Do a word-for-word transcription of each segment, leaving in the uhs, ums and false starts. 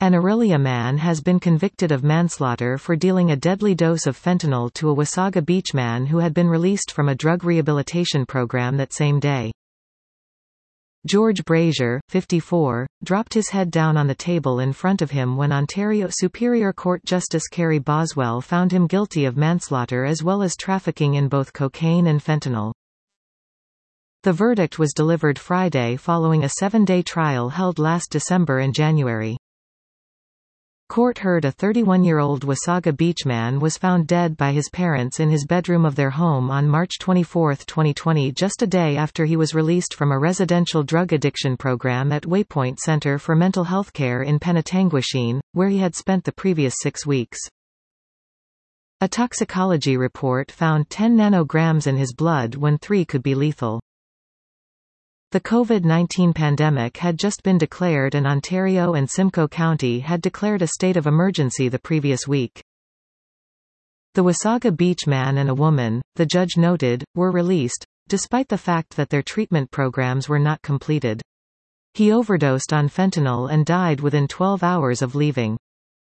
An Orillia man has been convicted of manslaughter for dealing a deadly dose of fentanyl to a Wasaga Beach man who had been released from a drug rehabilitation program that same day. George Brazier, fifty-four, dropped his head down on the table in front of him when Ontario Superior Court Justice Kerry Boswell found him guilty of manslaughter as well as trafficking in both cocaine and fentanyl. The verdict was delivered Friday following a seven-day trial held last December and January. Court heard a thirty-one-year-old Wasaga Beach man was found dead by his parents in his bedroom of their home on March twenty-fourth, twenty twenty, just a day after he was released from a residential drug addiction program at Waypoint Center for Mental Health Care in Penetanguishene, where he had spent the previous six weeks. A toxicology report found ten nanograms in his blood when three could be lethal. The COVID nineteen pandemic had just been declared and Ontario and Simcoe County had declared a state of emergency the previous week. The Wasaga Beach man and a woman, the judge noted, were released, despite the fact that their treatment programs were not completed. He overdosed on fentanyl and died within twelve hours of leaving.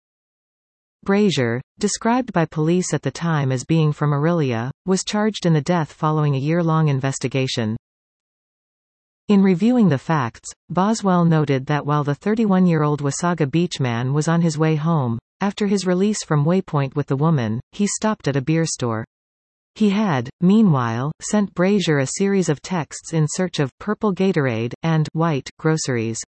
Brazier, described by police at the time as being from Orillia, was charged in the death following a year-long investigation. In reviewing the facts, Boswell noted that while the thirty-one-year-old Wasaga Beach man was on his way home, after his release from Waypoint with the woman, he stopped at a beer store. He had, meanwhile, sent Brazier a series of texts in search of purple Gatorade and white groceries.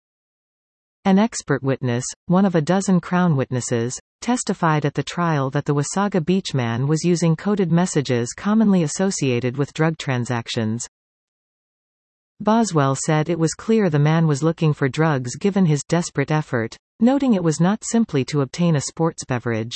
An expert witness, one of a dozen Crown witnesses, testified at the trial that the Wasaga Beach man was using coded messages commonly associated with drug transactions. Boswell said it was clear the man was looking for drugs given his desperate effort, noting it was not simply to obtain a sports beverage.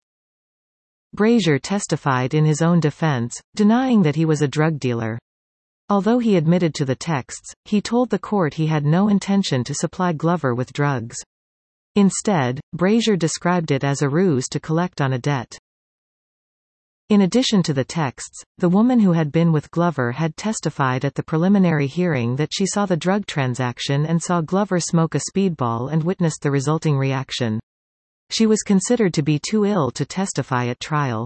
Brazier testified in his own defense, denying that he was a drug dealer. Although he admitted to the texts, he told the court he had no intention to supply Glover with drugs. Instead, Brazier described it as a ruse to collect on a debt. In addition to the texts, the woman who had been with Glover had testified at the preliminary hearing that she saw the drug transaction and saw Glover smoke a speedball and witnessed the resulting reaction. She was considered to be too ill to testify at trial.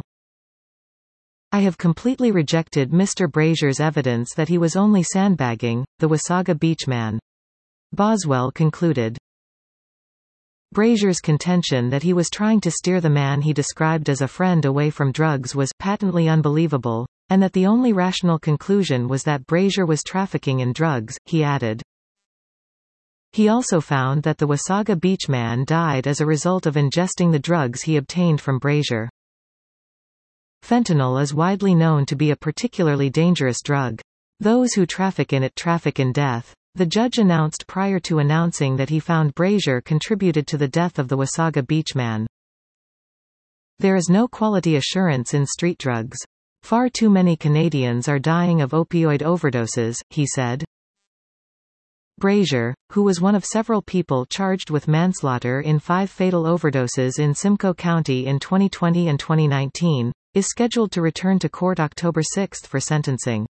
I have completely rejected Mister Brazier's evidence that he was only sandbagging, the Wasaga Beach man. Boswell concluded. Brazier's contention that he was trying to steer the man he described as a friend away from drugs was patently unbelievable, and that the only rational conclusion was that Brazier was trafficking in drugs, he added. He also found that the Wasaga Beach man died as a result of ingesting the drugs he obtained from Brazier. Fentanyl is widely known to be a particularly dangerous drug. Those who traffic in it traffic in death. The judge announced prior to announcing that he found Brazier contributed to the death of the Wasaga Beach man. There is no quality assurance in street drugs. Far too many Canadians are dying of opioid overdoses, he said. Brazier, who was one of several people charged with manslaughter in five fatal overdoses in Simcoe County in twenty twenty and twenty nineteen, is scheduled to return to court October sixth for sentencing.